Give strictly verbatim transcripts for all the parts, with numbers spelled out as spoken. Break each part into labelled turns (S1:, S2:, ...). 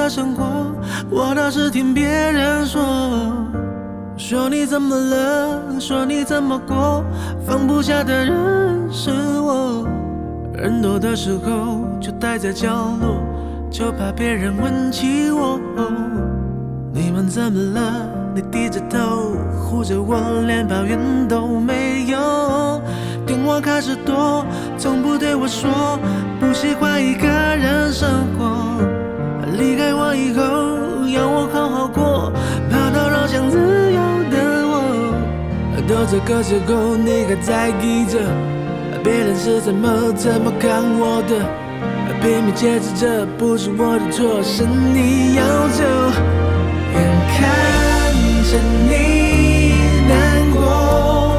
S1: 的生活，我倒是听别人说，说你怎么了，说你怎么过，放不下的人是我。人多的时候就待在角落，就怕别人问起我。你们怎么了？你低着头护着我，连抱怨都没有。电话开始多，从不对我说不喜欢一个人生活。离开我以后，要我好好过，怕打扰想自由的我。都这个时候，你还在意着别人是怎么怎么看我的，拼命解释这不是我的错，是你要走。眼看着你难过，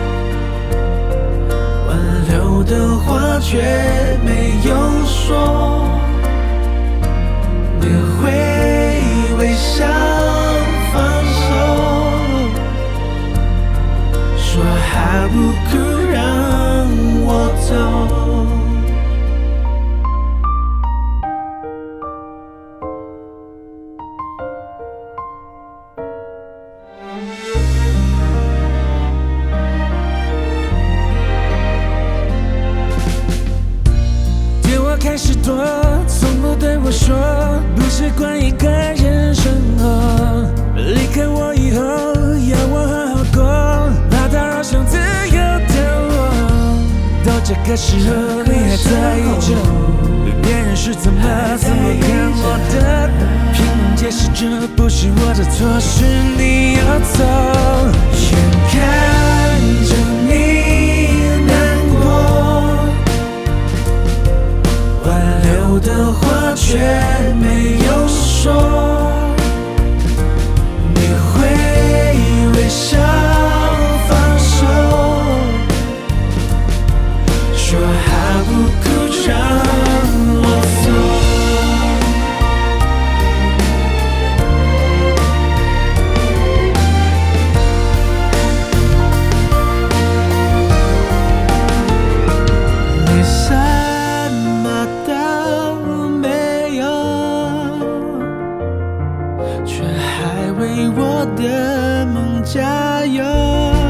S1: 挽留的话却没有说，你会微笑放手，说好不哭让我走。开始多，从不对我说不习惯一个人生活。离开我以后，要我好好过，怕打扰想自由的我。到这个时候，你还在意着别人是怎么怎么看我的，拼命解释这不是我的错，是你要走。眼看着你难过，挽留的话却没有说，你会微笑放手，说好不哭让我走。你什么都没有，却还为我的梦加油。